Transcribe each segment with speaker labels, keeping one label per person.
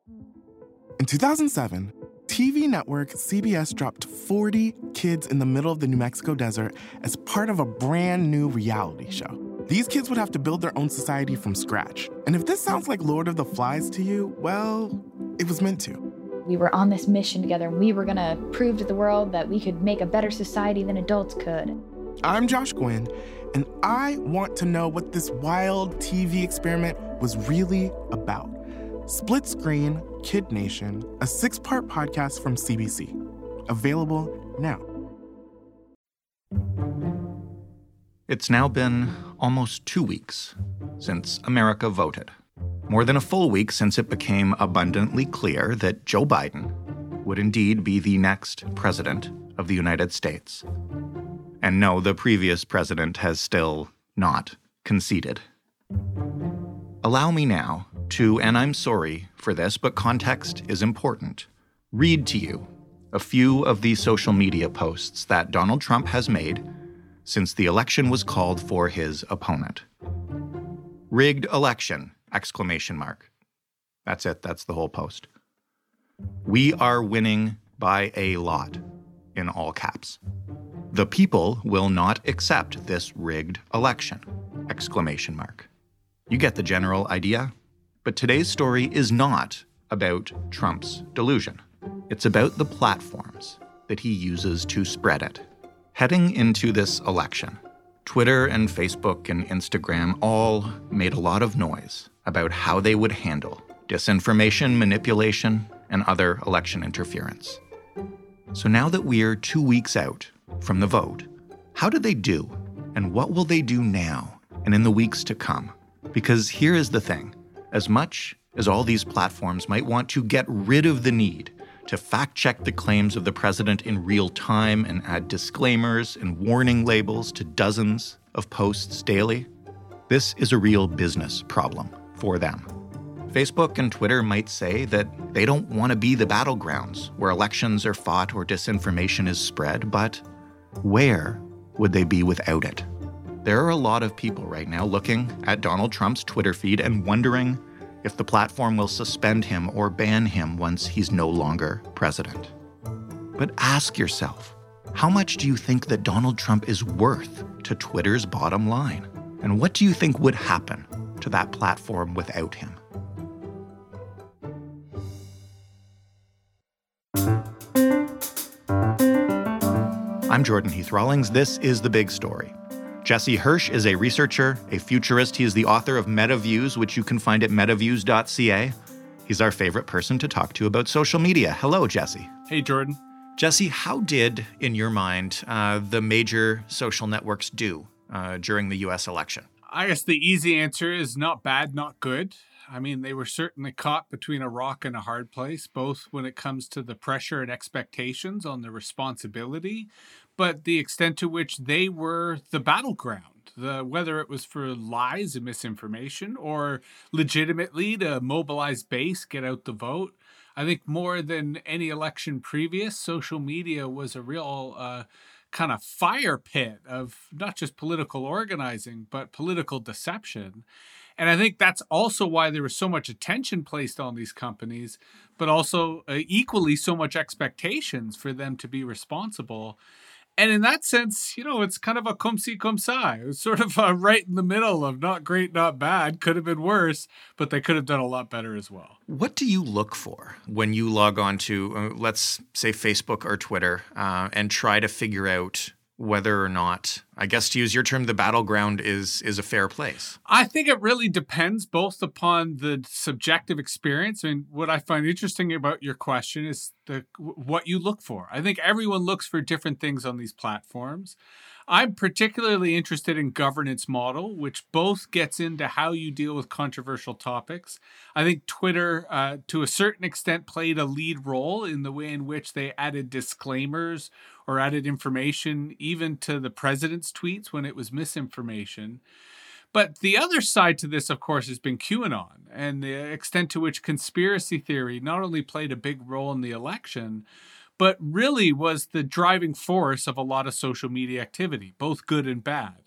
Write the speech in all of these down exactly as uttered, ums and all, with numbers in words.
Speaker 1: In two thousand seven, T V network C B S dropped forty kids in the middle of the New Mexico desert as part of a brand new reality show. These kids would have to build their own society from scratch. And if this sounds like Lord of the Flies to you, well, it was meant to.
Speaker 2: We were on this mission together, and we were going to prove to the world that we could make a better society than adults could.
Speaker 1: I'm Josh Gwynn, and I want to know what this wild T V experiment was really about. Split Screen, Kid Nation, a six-part podcast from C B C. Available now.
Speaker 3: It's now been almost two weeks since America voted. More than a full week since it became abundantly clear that Joe Biden would indeed be the next president of the United States. And no, the previous president has still not conceded. Allow me now to, and I'm sorry for this, but context is important, read to you a few of the social media posts that Donald Trump has made since the election was called for his opponent. Rigged election, exclamation mark. That's it, that's the whole post. We are winning by a lot, in all caps. The people will not accept this rigged election, exclamation mark. You get the general idea? But today's story is not about Trump's delusion. It's about the platforms that he uses to spread it. Heading into this election, Twitter and Facebook and Instagram all made a lot of noise about how they would handle disinformation, manipulation, and other election interference. So now that we're two weeks out from the vote, how did they do? And what will they do now and in the weeks to come? Because here is the thing. As much as all these platforms might want to get rid of the need to fact-check the claims of the president in real time and add disclaimers and warning labels to dozens of posts daily, this is a real business problem for them. Facebook and Twitter might say that they don't want to be the battlegrounds where elections are fought or disinformation is spread, but where would they be without it? There are a lot of people right now looking at Donald Trump's Twitter feed and wondering if the platform will suspend him or ban him once he's no longer president. But ask yourself, how much do you think that Donald Trump is worth to Twitter's bottom line? And what do you think would happen to that platform without him? I'm Jordan Heath Rawlings. This is The Big Story. Jesse Hirsch is a researcher, a futurist. He is the author of MetaViews, which you can find at metaviews dot c a. He's our favorite person to talk to about social media. Hello, Jesse.
Speaker 4: Hey, Jordan.
Speaker 3: Jesse, how did, in your mind, uh, the major social networks do uh, during the U S election?
Speaker 4: I guess the easy answer is not bad, not good. I mean, they were certainly caught between a rock and a hard place, both when it comes to the pressure and expectations on the responsibility, but the extent to which they were the battleground, the, whether it was for lies and misinformation or legitimately to mobilize base, get out the vote. I think more than any election previous, social media was a real uh, kind of fire pit of not just political organizing, but political deception. And I think that's also why there was so much attention placed on these companies, but also uh, equally so much expectations for them to be responsible. And in that sense, you know, it's kind of a comme ci, comme ça. It was sort of uh, right in the middle of not great, not bad. Could have been worse, but they could have done a lot better as well.
Speaker 3: What do you look for when you log on to, uh, let's say, Facebook or Twitter uh, and try to figure out whether or not, I guess to use your term, the battleground is is a fair place?
Speaker 4: I think it really depends both upon the subjective experience. I mean, what I find interesting about your question is the what you look for. I think everyone looks for different things on these platforms. I'm particularly interested in governance model, which both gets into how you deal with controversial topics. I think Twitter, uh, to a certain extent, played a lead role in the way in which they added disclaimers or added information even to the president's tweets when it was misinformation. But the other side to this, of course, has been QAnon and the extent to which conspiracy theory not only played a big role in the election, but really was the driving force of a lot of social media activity, both good and bad.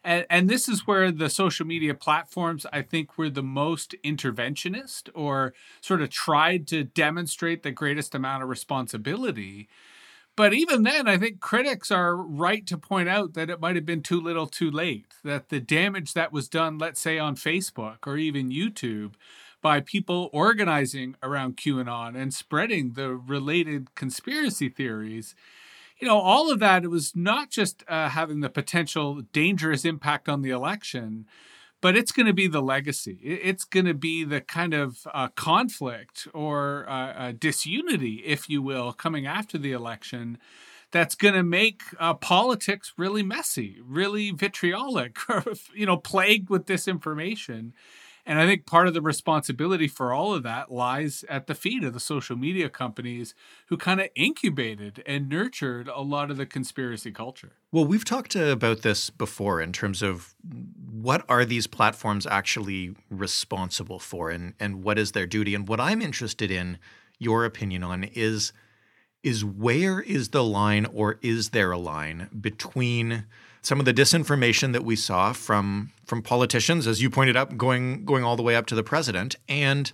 Speaker 4: And, and this is where the social media platforms, I think, were the most interventionist or sort of tried to demonstrate the greatest amount of responsibility. But even then, I think critics are right to point out that it might have been too little too late, that the damage that was done, let's say, on Facebook or even YouTube by people organizing around QAnon and spreading the related conspiracy theories, you know, all of that, it was not just uh, having the potential dangerous impact on the election, but it's going to be the legacy. It's going to be the kind of uh, conflict or uh, uh, disunity, if you will, coming after the election that's going to make uh, politics really messy, really vitriolic, you know, plagued with disinformation. And I think part of the responsibility for all of that lies at the feet of the social media companies who kind of incubated and nurtured a lot of the conspiracy culture.
Speaker 3: Well, we've talked about this before in terms of what are these platforms actually responsible for, and, and what is their duty? And what I'm interested in your opinion on is, is where is the line, or is there a line between some of the disinformation that we saw from from politicians, as you pointed out, going going all the way up to the president, and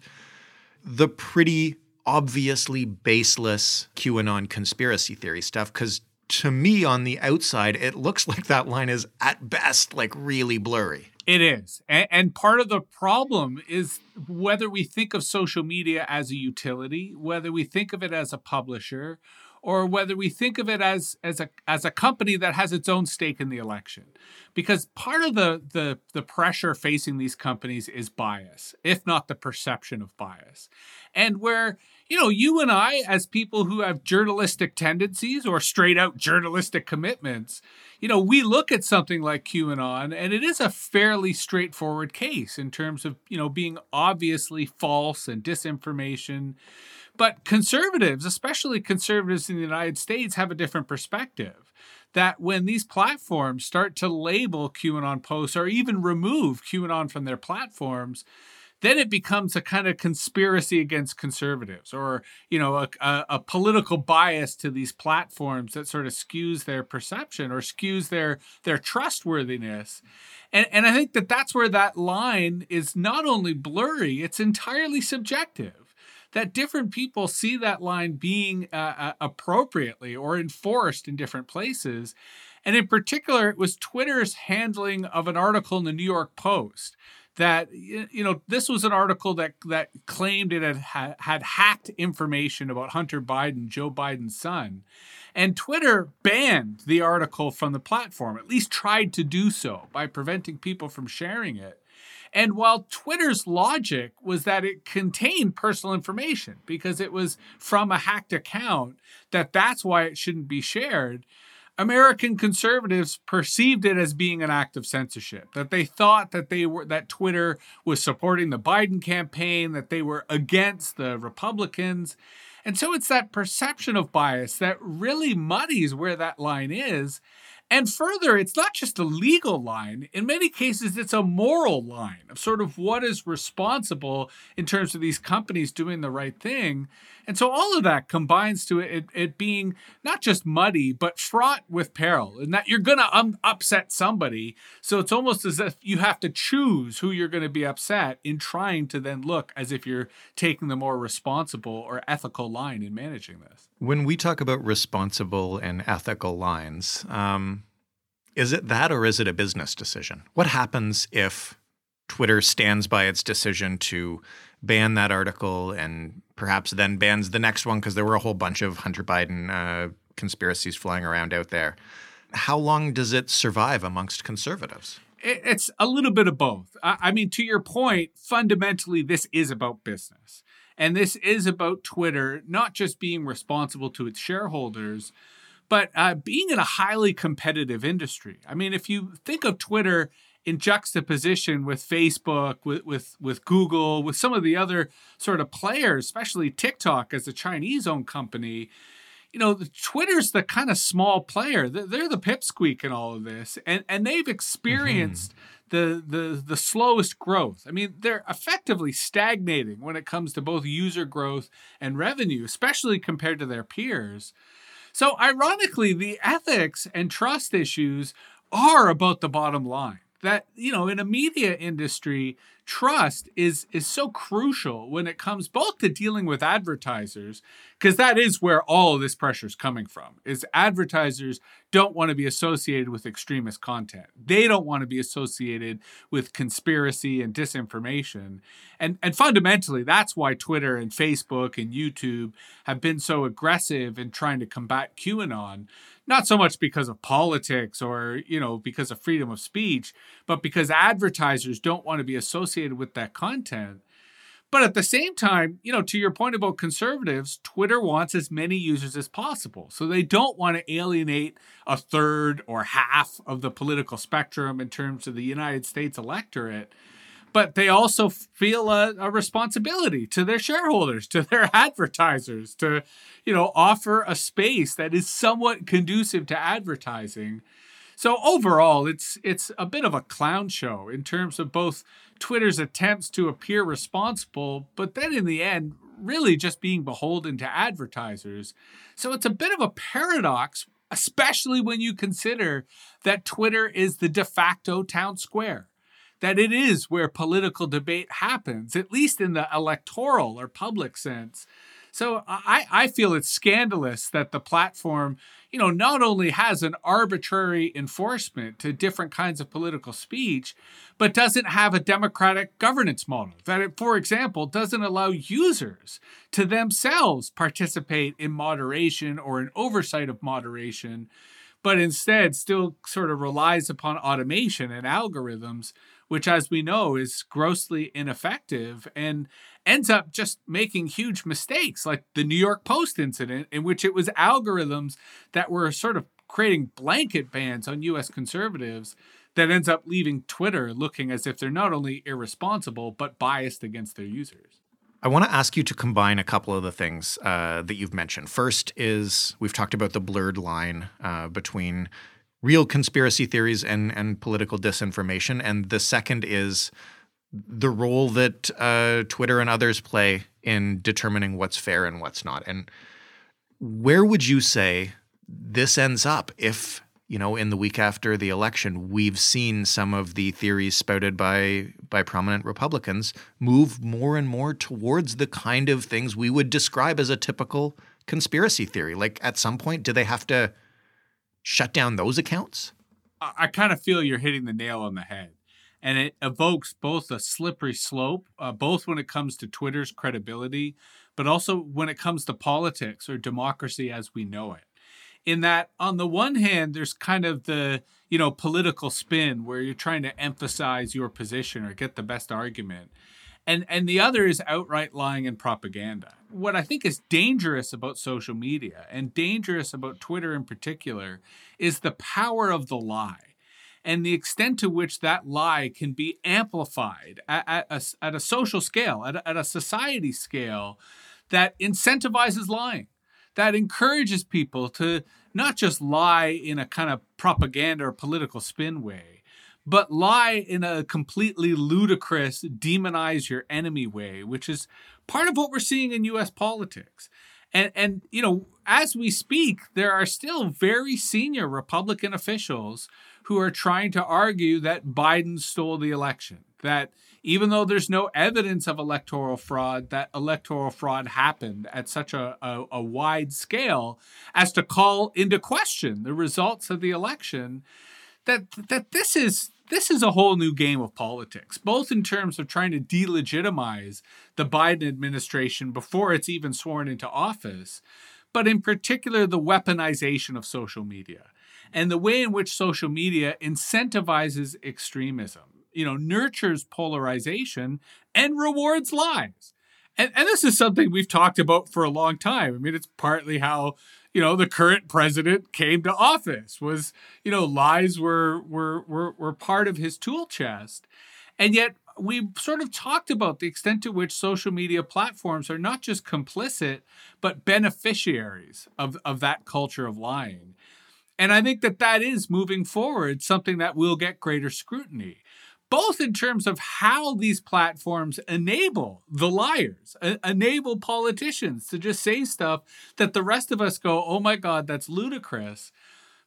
Speaker 3: the pretty obviously baseless QAnon conspiracy theory stuff? Because to me, on the outside, it looks like that line is at best like really blurry.
Speaker 4: It is. And, and part of the problem is whether we think of social media as a utility, whether we think of it as a publisher, or whether we think of it as as a as a company that has its own stake in the election. Because part of the the the pressure facing these companies is bias, if not the perception of bias. And where, you know, you and I, as people who have journalistic tendencies or straight out journalistic commitments, you know, we look at something like QAnon, and it is a fairly straightforward case in terms of, you know, being obviously false and disinformation. But conservatives, especially conservatives in the United States, have a different perspective. That when these platforms start to label QAnon posts or even remove QAnon from their platforms, then it becomes a kind of conspiracy against conservatives, or, you know, a, a, a political bias to these platforms that sort of skews their perception or skews their their trustworthiness. And, and I think that that's where that line is not only blurry, it's entirely subjective. That different people see that line being uh, uh, appropriately or enforced in different places. And in particular, it was Twitter's handling of an article in the New York Post that, you know, this was an article that that claimed it had, had hacked information about Hunter Biden, Joe Biden's son. And Twitter banned the article from the platform, at least tried to do so by preventing people from sharing it. And while Twitter's logic was that it contained personal information because it was from a hacked account, that that's why it shouldn't be shared, American conservatives perceived it as being an act of censorship, that they thought that they were that Twitter was supporting the Biden campaign, that they were against the Republicans. And so it's that perception of bias that really muddies where that line is. And further, it's not just a legal line. In many cases, it's a moral line of sort of what is responsible in terms of these companies doing the right thing. And so all of that combines to it, it being not just muddy, but fraught with peril, and that you're going to um, upset somebody. So it's almost as if you have to choose who you're going to be upset in trying to then look as if you're taking the more responsible or ethical line in managing this.
Speaker 3: When we talk about responsible and ethical lines, um, is it that, or is it a business decision? What happens if Twitter stands by its decision to ban that article and perhaps then bans the next one because there were a whole bunch of Hunter Biden uh, conspiracies flying around out there? How long does it survive amongst conservatives?
Speaker 4: It's a little bit of both. I mean, to your point, fundamentally, this is about business. And this is about Twitter not just being responsible to its shareholders, but uh, being in a highly competitive industry. I mean, if you think of Twitter in juxtaposition with Facebook, with, with, with Google, with some of the other sort of players, especially TikTok as a Chinese-owned company, you know, the, Twitter's the kind of small player. They're, they're the pipsqueak in all of this. And, and they've experienced mm-hmm. the, the, the slowest growth. I mean, they're effectively stagnating when it comes to both user growth and revenue, especially compared to their peers. So ironically, the ethics and trust issues are about the bottom line. that, you know, in a media industry, trust is is so crucial when it comes both to dealing with advertisers, because that is where all of this pressure is coming from, is advertisers don't want to be associated with extremist content. They don't want to be associated with conspiracy and disinformation. And, and fundamentally, that's why Twitter and Facebook and YouTube have been so aggressive in trying to combat QAnon. Not so much because of politics or, you know, because of freedom of speech, but because advertisers don't want to be associated with that content. But at the same time, you know, to your point about conservatives, Twitter wants as many users as possible. So they don't want to alienate a third or half of the political spectrum in terms of the United States electorate. But they also feel a, a responsibility to their shareholders, to their advertisers, to, you know, offer a space that is somewhat conducive to advertising. So overall, it's it's a bit of a clown show in terms of both Twitter's attempts to appear responsible, but then in the end, really just being beholden to advertisers. So it's a bit of a paradox, especially when you consider that Twitter is the de facto town square, that it is where political debate happens, at least in the electoral or public sense. So I, I feel it's scandalous that the platform, you know, not only has an arbitrary enforcement to different kinds of political speech, but doesn't have a democratic governance model. That it, for example, doesn't allow users to themselves participate in moderation or in oversight of moderation, but instead still sort of relies upon automation and algorithms, which, as we know, is grossly ineffective and ends up just making huge mistakes, like the New York Post incident, in which it was algorithms that were sort of creating blanket bans on U S conservatives that ends up leaving Twitter looking as if they're not only irresponsible, but biased against their users.
Speaker 3: I want to ask you to combine a couple of the things uh, that you've mentioned. First is we've talked about the blurred line uh, between real conspiracy theories and, and political disinformation. And the second is the role that uh, Twitter and others play in determining what's fair and what's not. And where would you say this ends up if, you know, in the week after the election, we've seen some of the theories spouted by by prominent Republicans move more and more towards the kind of things we would describe as a typical conspiracy theory? Like, at some point, do they have to shut down those accounts?
Speaker 4: I, I kind of feel you're hitting the nail on the head. And it evokes both a slippery slope, uh, both when it comes to Twitter's credibility, but also when it comes to politics or democracy as we know it. In that, on the one hand, there's kind of the, you know, political spin where you're trying to emphasize your position or get the best argument. And and the other is outright lying and propaganda. What I think is dangerous about social media and dangerous about Twitter in particular is the power of the lie and the extent to which that lie can be amplified at, at, a, at a social scale, at a, at a society scale that incentivizes lying, that encourages people to not just lie in a kind of propaganda or political spin way, but lie in a completely ludicrous, demonize your enemy way, which is part of what we're seeing in U S politics. And, and you know, as we speak, there are still very senior Republican officials who are trying to argue that Biden stole the election, that even though there's no evidence of electoral fraud, that electoral fraud happened at such a, a, a wide scale as to call into question the results of the election, that that this is this is a whole new game of politics, both in terms of trying to delegitimize the Biden administration before it's even sworn into office, but in particular the weaponization of social media and the way in which social media incentivizes extremism, you know, nurtures polarization and rewards lies. And, and this is something we've talked about for a long time. I mean, it's partly how, you know, the current president came to office was, you know, lies were were were, were part of his tool chest. And yet we sort of talked about the extent to which social media platforms are not just complicit, but beneficiaries of, of that culture of lying. And I think that that is moving forward something that will get greater scrutiny, both in terms of how these platforms enable the liars, uh, enable politicians to just say stuff that the rest of us go, oh my God, that's ludicrous. But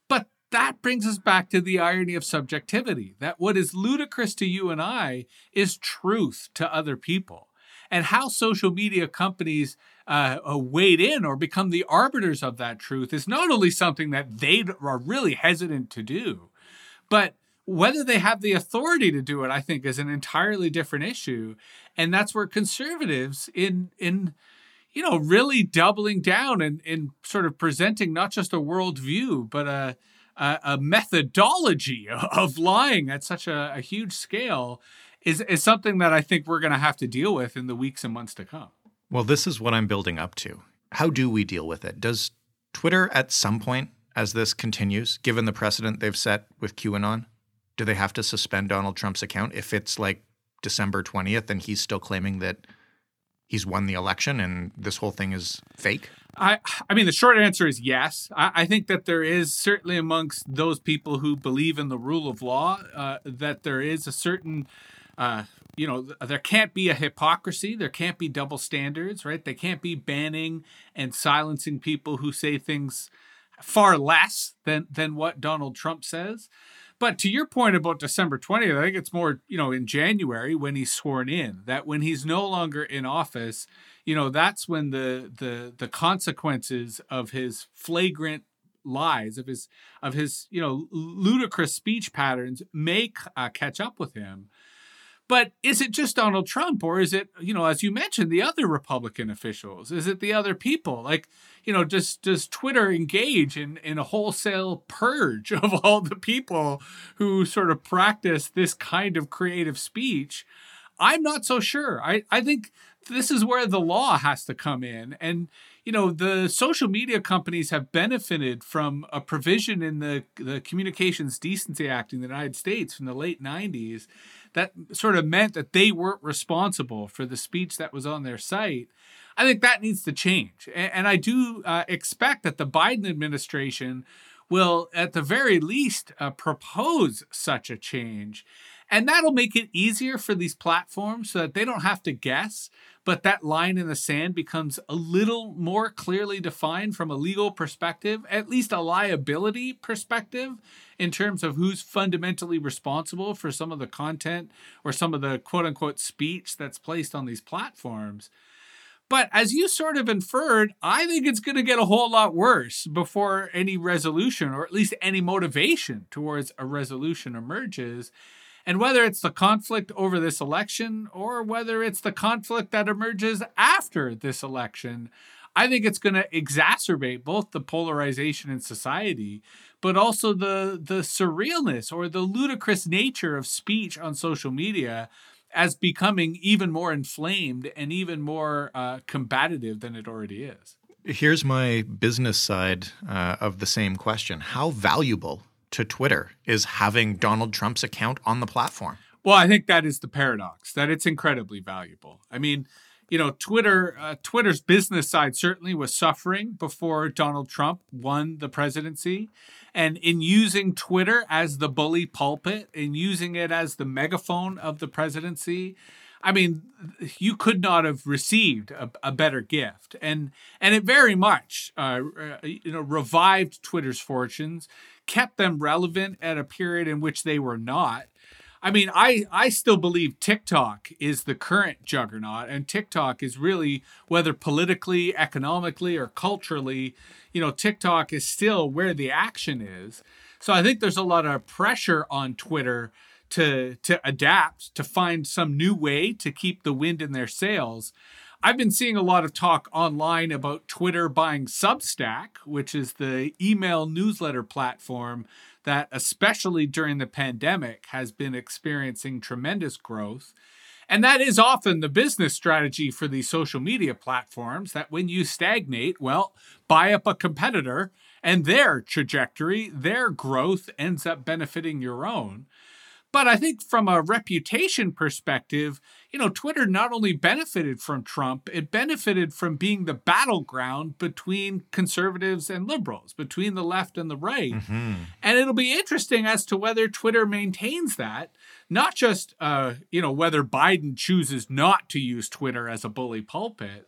Speaker 4: that brings us back to the irony of subjectivity, that what is ludicrous to you and I is truth to other people. And how social media companies uh, uh, wade in or become the arbiters of that truth is not only something that they are really hesitant to do, but whether they have the authority to do it, I think, is an entirely different issue. And that's where conservatives in in you know, really doubling down and, and sort of presenting not just a worldview, but a, a, a methodology of lying at such a, a huge scale is, is something that I think we're going to have to deal with in the weeks and months to come.
Speaker 3: Well, this is what I'm building up to. How do we deal with it? Does Twitter at some point, as this continues, given the precedent they've set with QAnon, do they have to suspend Donald Trump's account if it's like December twentieth and he's still claiming that he's won the election and this whole thing is fake?
Speaker 4: I I mean, the short answer is yes. I, I think that there is certainly amongst those people who believe in the rule of law uh, that there is a certain, uh, you know, there can't be a hypocrisy. There can't be double standards, right? They can't be banning and silencing people who say things far less than than what Donald Trump says. But to your point about December twentieth, I think it's more, you know, in January when he's sworn in, that when he's no longer in office, you know, that's when the the the consequences of his flagrant lies, of his, of his, you know, ludicrous speech patterns may uh, catch up with him. But is it just Donald Trump, or is it, you know, as you mentioned, the other Republican officials? Is it the other people? Like, you know, does does Twitter engage in, in a wholesale purge of all the people who sort of practice this kind of creative speech? I'm not so sure. I, I think this is where the law has to come in. And, you know, the social media companies have benefited from a provision in the, the Communications Decency Act in the United States from the late nineties that sort of meant that they weren't responsible for the speech that was on their site. I think that needs to change. And, and I do uh, expect that the Biden administration will, at the very least, uh, propose such a change. And that'll make it easier for these platforms so that they don't have to guess, but that line in the sand becomes a little more clearly defined from a legal perspective, at least a liability perspective, in terms of who's fundamentally responsible for some of the content or some of the quote-unquote speech that's placed on these platforms. But as you sort of inferred, I think it's going to get a whole lot worse before any resolution, or at least any motivation towards a resolution emerges. And whether it's the conflict over this election or whether it's the conflict that emerges after this election, I think it's going to exacerbate both the polarization in society, but also the, the surrealness or the ludicrous nature of speech on social media as becoming even more inflamed and even more uh, combative than it already is.
Speaker 3: Here's my business side uh, of the same question. How valuable to Twitter is having Donald Trump's account on the platform?
Speaker 4: Well, I think that is the paradox, that it's incredibly valuable. I mean, you know, Twitter, uh, Twitter's business side certainly was suffering before Donald Trump won the presidency. And in using Twitter as the bully pulpit, in using it as the megaphone of the presidency, I mean, you could not have received a, a better gift. And and it very much, uh, you know, revived Twitter's fortunes, kept them relevant at a period in which they were not. I mean, I, I still believe TikTok is the current juggernaut, and TikTok is really, whether politically, economically, or culturally, you know, TikTok is still where the action is. So I think there's a lot of pressure on Twitter to to adapt, to find some new way to keep the wind in their sails. I've been seeing a lot of talk online about Twitter buying Substack, which is the email newsletter platform that, especially during the pandemic, has been experiencing tremendous growth. And that is often the business strategy for these social media platforms, that when you stagnate, well, buy up a competitor and their trajectory, their growth ends up benefiting your own. But I think from a reputation perspective, you know, Twitter not only benefited from Trump, it benefited from being the battleground between conservatives and liberals, between the left and the right. Mm-hmm. And it'll be interesting as to whether Twitter maintains that, not just, uh, you know, whether Biden chooses not to use Twitter as a bully pulpit,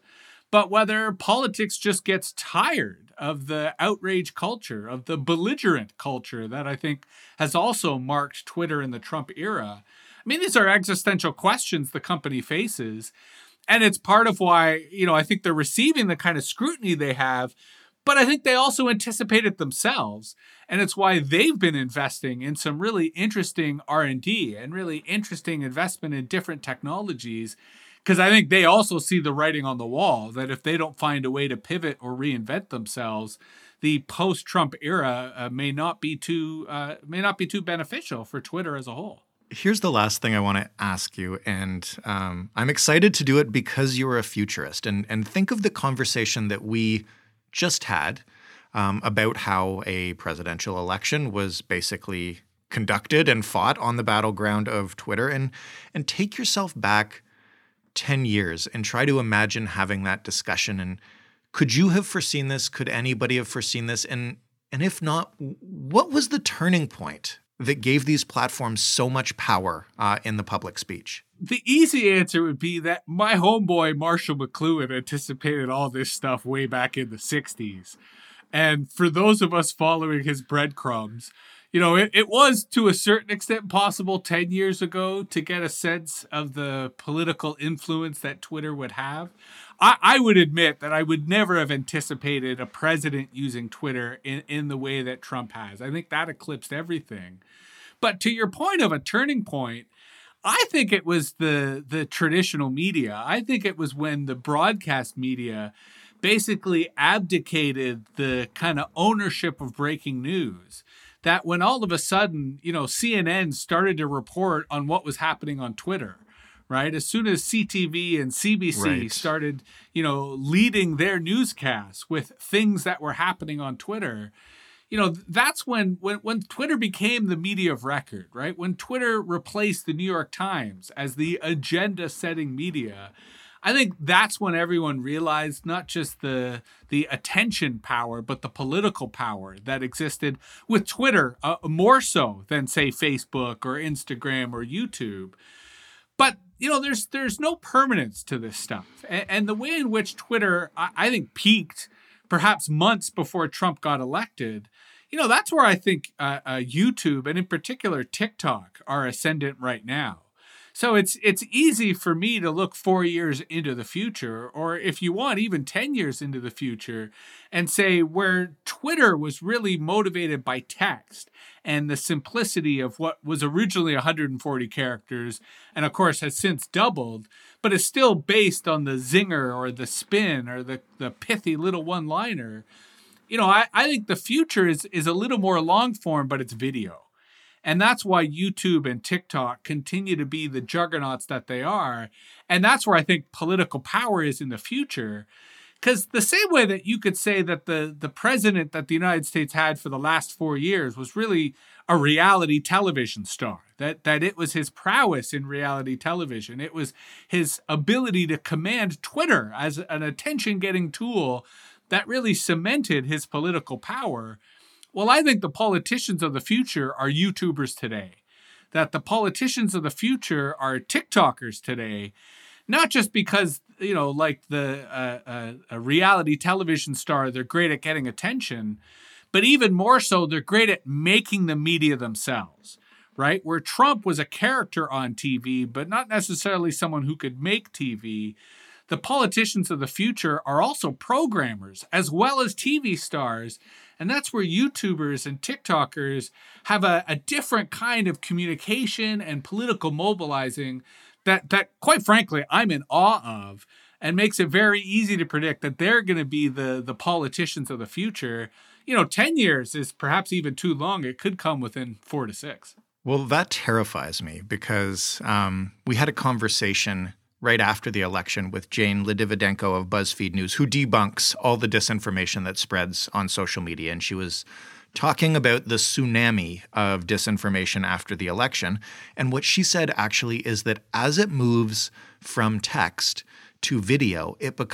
Speaker 4: but whether politics just gets tired of the outrage culture, of the belligerent culture that I think has also marked Twitter in the Trump era. I mean, these are existential questions the company faces. And it's part of why, you know, I think they're receiving the kind of scrutiny they have, but I think they also anticipate it themselves. And it's why they've been investing in some really interesting R and D and really interesting investment in different technologies, because I think they also see the writing on the wall that if they don't find a way to pivot or reinvent themselves, the post-Trump era uh, may not be too uh, may not be too beneficial for Twitter as a whole.
Speaker 3: Here's the last thing I want to ask you, and um, I'm excited to do it because you're a futurist. And, and think of the conversation that we just had um, about how a presidential election was basically conducted and fought on the battleground of Twitter. And, and take yourself back ten years and try to imagine having that discussion. And could you have foreseen this? Could anybody have foreseen this? And, and if not, what was the turning point that gave these platforms so much power uh, in the public speech?
Speaker 4: The easy answer would be that my homeboy, Marshall McLuhan, anticipated all this stuff way back in the sixties. And for those of us following his breadcrumbs, you know, it, it was to a certain extent possible ten years ago to get a sense of the political influence that Twitter would have. I, I would admit that I would never have anticipated a president using Twitter in, in the way that Trump has. I think that eclipsed everything. But to your point of a turning point, I think it was the the traditional media. I think it was when the broadcast media basically abdicated the kind of ownership of breaking news. That when all of a sudden, you know, C N N started to report on what was happening on Twitter, right? As soon as C T V and C B C
Speaker 3: right.
Speaker 4: started, you know, leading their newscasts with things that were happening on Twitter, you know, that's when, when, when Twitter became the media of record, right? When Twitter replaced the New York Times as the agenda-setting media, I think that's when everyone realized not just the the attention power, but the political power that existed with Twitter, uh, more so than, say, Facebook or Instagram or YouTube. But, you know, there's there's no permanence to this stuff. And, and the way in which Twitter, I, I think, peaked perhaps months before Trump got elected, you know, that's where I think uh, uh, YouTube and in particular TikTok are ascendant right now. So it's it's easy for me to look four years into the future, or if you want, even ten years into the future, and say where Twitter was really motivated by text and the simplicity of what was originally one hundred forty characters, and of course has since doubled, but is still based on the zinger or the spin or the, the pithy little one-liner. You know, I, I think the future is is a little more long form, but it's video. And that's why YouTube and TikTok continue to be the juggernauts that they are. And that's where I think political power is in the future. Because the same way that you could say that the, the president that the United States had for the last four years was really a reality television star, that, that it was his prowess in reality television. It was his ability to command Twitter as an attention-getting tool that really cemented his political power. Well, I think the politicians of the future are YouTubers today, that the politicians of the future are TikTokers today, not just because, you know, like the uh, uh, a reality television star, they're great at getting attention, but even more so, they're great at making the media themselves, right? Where Trump was a character on T V, but not necessarily someone who could make T V. The politicians of the future are also programmers as well as T V stars. And that's where YouTubers and TikTokers have a, a different kind of communication and political mobilizing that, that, quite frankly, I'm in awe of, and makes it very easy to predict that they're going to be the, the politicians of the future. You know, ten years is perhaps even too long. It could come within four to six.
Speaker 3: Well, that terrifies me because um, we had a conversation right after the election with Jane Ladividenko of BuzzFeed News, who debunks all the disinformation that spreads on social media. And she was talking about the tsunami of disinformation after the election. And what she said actually is that as it moves from text to video, it becomes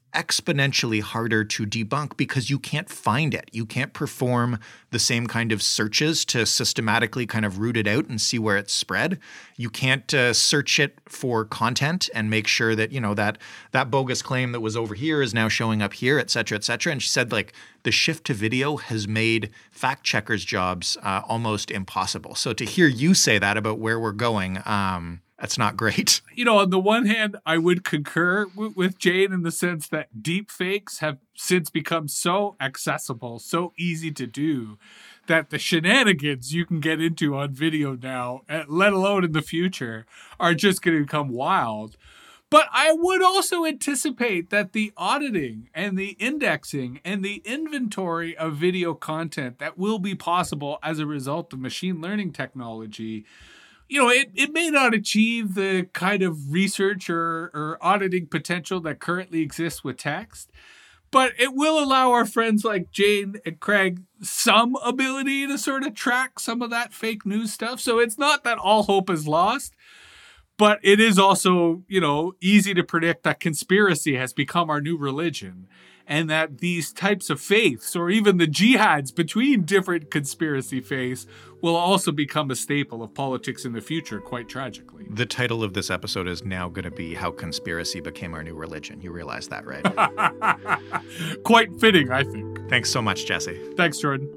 Speaker 3: exponentially harder to debunk because you can't find it. You can't perform the same kind of searches to systematically kind of root it out and see where it's spread. You can't uh, search it for content and make sure that, you know, that that bogus claim that was over here is now showing up here, et cetera, et cetera. And she said, like, the shift to video has made fact checkers' jobs uh, almost impossible. So to hear you say that about where we're going, um, that's not great.
Speaker 4: You know, on the one hand, I would concur w- with Jane in the sense that deep fakes have since become so accessible, so easy to do, that the shenanigans you can get into on video now, let alone in the future, are just going to become wild. But I would also anticipate that the auditing and the indexing and the inventory of video content that will be possible as a result of machine learning technology, you know, it, it may not achieve the kind of research or, or auditing potential that currently exists with text, but it will allow our friends like Jane and Craig some ability to sort of track some of that fake news stuff. So it's not that all hope is lost, but it is also, you know, easy to predict that conspiracy has become our new religion, and that these types of faiths, or even the jihads between different conspiracy faiths, will also become a staple of politics in the future, quite tragically.
Speaker 3: The title of this episode is now going to be How Conspiracy Became Our New Religion. You realize that, right?
Speaker 4: Quite fitting, I think.
Speaker 3: Thanks so much, Jesse.
Speaker 4: Thanks, Jordan.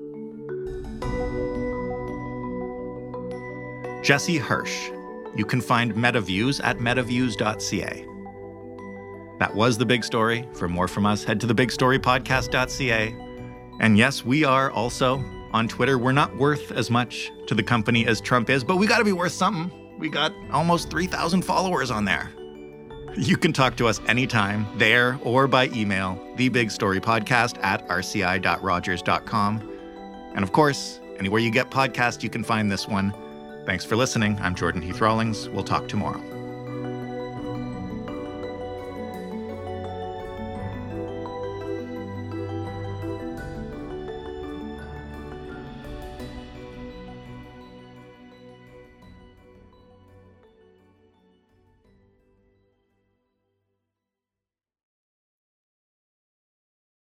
Speaker 3: Jesse Hirsch. You can find MetaViews at metaviews dot c a. That was The Big Story. For more from us, head to the big story podcast dot c a. And yes, we are also on Twitter. We're not worth as much to the company as Trump is, but we got to be worth something. We got almost three thousand followers on there. You can talk to us anytime, there or by email, thebigstorypodcast at r c i dot rogers dot com. And of course, anywhere you get podcasts, you can find this one. Thanks for listening. I'm Jordan Heath Rawlings. We'll talk tomorrow.